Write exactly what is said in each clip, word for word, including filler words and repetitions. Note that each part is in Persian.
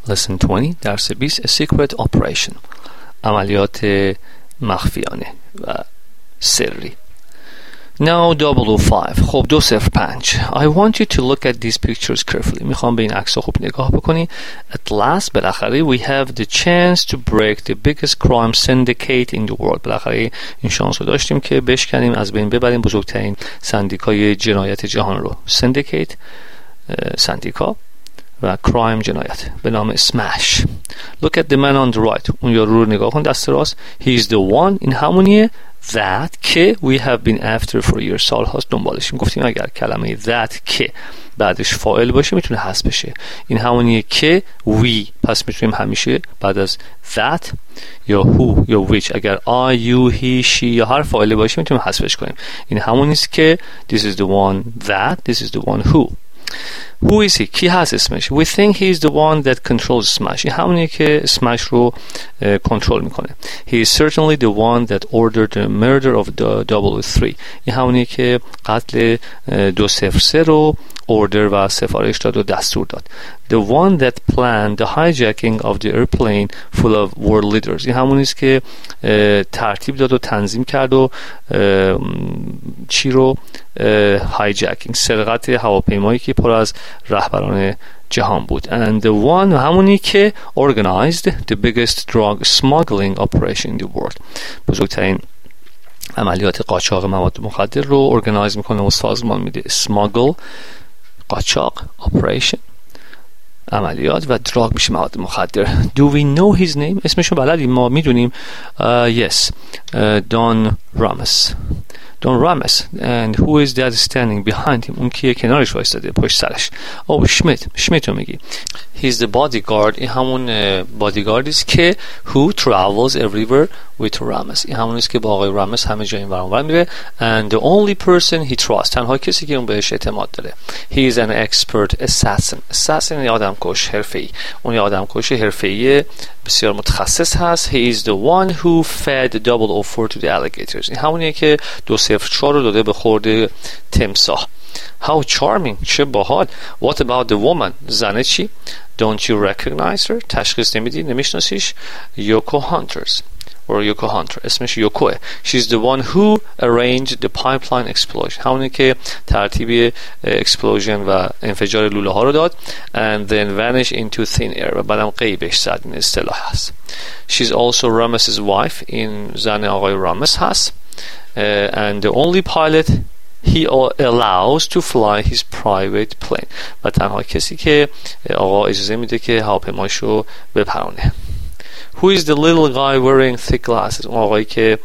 Lesson twenty درس بیست A secret operation عملیات مخفیانه و سری. Now double oh five. خب دو صفر پنج. I want you to look at these pictures carefully. میخوام به این عکس‌ها خوب نگاه بکنی. At last بالاخره we have the chance to break the biggest crime syndicate in the world. بالاخره این شانس رو داشتیم که بشکنیم، از بین ببریم بزرگترین سندیکای جنایت جهان رو. Syndicate سندیکا و کرایم جنایت به نام سمش. Look at the man on the right. اون یارو رو نگاه کن دست راست. He is the one. این همونیه that که we have been after for years. سال هاست دنبالشیم. گفتیم اگر کلمه that که بعدش فاعل باشه میتونه حذف بشه. این همونیه که we، پس میتونیم همیشه بعد از that یا who یا which اگر I, you, he, she یا هر فاعل باشه میتونیم حذفش کنیم. این همونیست که this is the one that, this is the one who. Who is he? کی هست اسمش؟ We think he is the one that controls Smash. این همونیه که Smash رو کنترل میکنه. He is certainly the one that ordered the murder of the double oh three. این همونیه که قتل دو صفر سه رو order و سفارش داد و دستور داد. The one that planned the hijacking of the airplane full of world leaders. این همونیست که ترتیب داد و تنظیم کرد و چی رو هایجکینگ، سرقت هواپیمایی که پر از رهبران جهان بود. And the one همونی که organized the biggest drug smuggling operation in the world. بزرگترین عملیات قاچاق مواد مخدر رو ارگانایز میکنه و سازمان میده. smuggle قاچاق، operation عملیات و دراگ میشه مواد مخدر. Do we know his name؟ اسمشو بلدیم، ما میدونیم. uh, yes uh, Don Ramos. Don Ramos. And who is that standing behind him؟ اون کیه کنارش وایساده پشت سرش؟ oh Schmidt. Schmidt رو میگی. He's the bodyguard. این همون bodyguard است که who travels everywhere with Ramos. این همون است که با آقای رامس همه جا این ور اون ور میره. And the only person he trusts. تنها کسی که اون بهش اعتماد داره. He is an expert assassin. assassin یه آدم کش حرفه‌ای. اون یه آدم کش حرفه‌ای بسیار متخصص هست. He is the one who fed double oh four to the alligators. این همونیه که دو صفر چهار رو داده به خورده تمساح. How charming. چه باحال. What about the woman؟ زنه چی؟ Don't you recognize her؟ تشخیص نمیدی؟ نمیشناسیش؟ Yoko Hunters or Yoko Hunter. اسمش یوکوه. She's the one who arranged the pipeline explosion. همونی که ترتیب explosion و انفجار لوله ها رو داد. And then vanish into thin air. و بعدم غیبش زد. این اصطلاح هست. She's also Rames's wife. این زن آقای رامس هست. Uh, and the only pilot he allows to fly his private plane. و تنها کسی که آقا اجازه میده که هواپیماشو بپرونه. Who is the little guy wearing thick glasses؟ اون آقایی که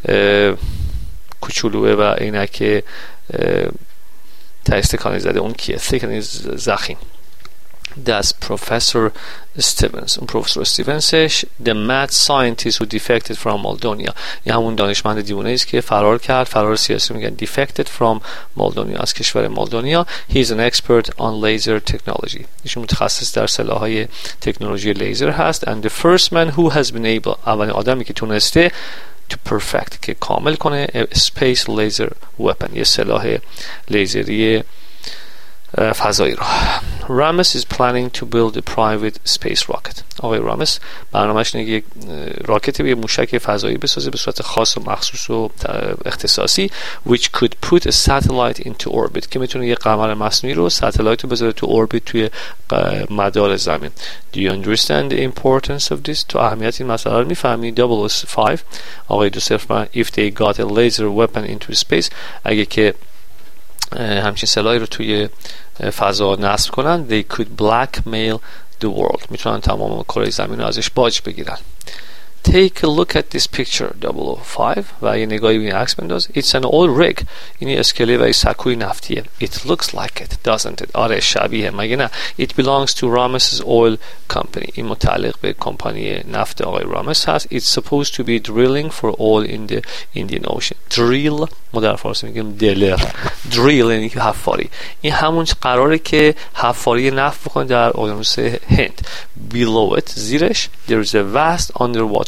کوچولوه و عینک تا استکانی زده اون کیه؟ thick یعنی ضخیم. That's Professor Stevens. اون پروفسور استیونسش. The mad scientist who defected from Moldova. این همون دانشمند دیوانه است که فرار کرد. فرار سیاسی میگن defected from Moldova، از کشور مولدوانیا. He is an expert on laser technology. ایشون متخصص در سلاح‌های تکنولوژی لیزر هست. And the first man who has been able، اولین آدمی که تونسته to perfect که کامل کنه a space laser weapon، یه سلاح لیزری فضایی رو. رامس is planning to build a private space rocket. آقای رامس برنامه‌اش اینه یک راکت به موشک فضایی بسازه به صورت خاص و مخصوص و اختصاصی which could put a satellite into orbit که میتونه یک قمر مصنوعی رو ساتلایت رو بذاره تو اوربیت توی مدار زمین. Do you understand the importance of this؟ تو اهمیت این مسئله رو میفهمی؟ double oh five. آقای دو صفر if they got a laser weapon into space، اگه که همچین سلاحی رو توی فضا نصب کنن they could blackmail the world، میتونن تمام کره زمین رو ازش باج بگیرن. Take a look at this picture double oh five و یه نگاهی به این عکس بنداز. It's an oil rig. این اسکله و سکوی نفتیه. It looks like it doesn't it؟ آره شبیه مگه نه؟ It belongs to Rames's oil company. این متعلق به کمپانی نفت آقای رامس هست. It's supposed to be drilling for oil in the Indian Ocean. Drill ما در فارسی میگیم دلر. Drill یعنی حفاری. این همون قراره که حفاری نفت بکنه در اقیانوس هند. Below it زیرش there is a vast underwater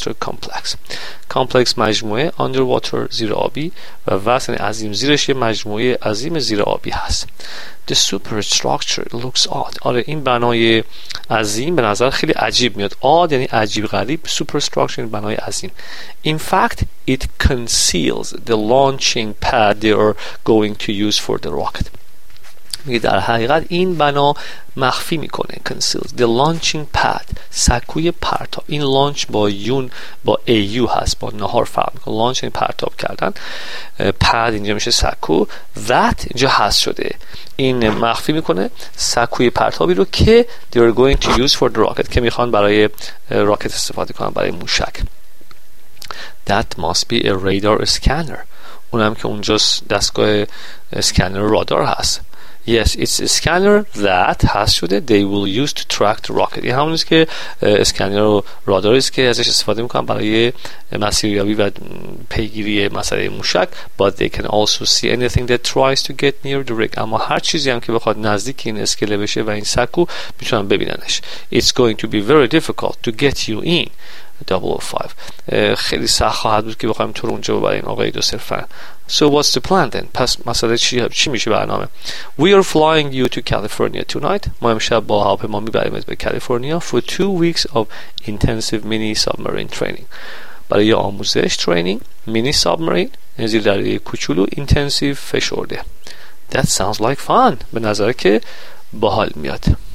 superstructure complex. complex مجموعه underwater زیر آبی و وزن عظیم زیرش یه مجموعه عظیم زیر آبی هست. The superstructure looks odd. آره این بنای عظیم به نظر خیلی عجیب میاد. odd یعنی عجیب غریب. superstructure یعنی بنای عظیم. In fact it conceals the launching pad they are going to use for the rocket. میگه در حقیقت این بنا مخفی میکنه conceals the launching pad سکوی پرتاب. این لانچ با یون با ایو هست، با نهار فرق میکنه. لانچ یعنی پرتاب کردن، پد اینجا میشه سکو، that اینجا هست شده. این مخفی میکنه سکوی پرتابی رو که they are going to use for the rocket که میخوان برای راکت استفاده کنن، برای موشک. That must be a radar scanner. اونم که اونجا دستگاه اسکنر رادار هست. Yes, it's a scanner that هست شده they will use to track the rocket. این همون است که اسکنر و راداری است که ازش استفاده میکنن برای مسیریابی و پیگیری مسئله موشک. But they can also see anything that tries to get near the rig. اما هر چیزی هم که بخواد نزدیک این اسکله بشه و این سکو میتونن ببیننش. It's going to be very difficult to get you in. double oh five. خیلی سخت خواهد بود که بخوایم تو رو اونجا ببریم آقای دو صفر. So what's the plan then? پس مسئله چی چی میشه برنامه؟ We are flying you to California tonight. ما امشب با هواپیما میبریمت به کالیفرنیا for two weeks of intensive mini submarine training. برای آموزش training mini submarine یعنی زیر دریای کوچولو intensive فشرده. That sounds like fun. به نظر که باحال میاد.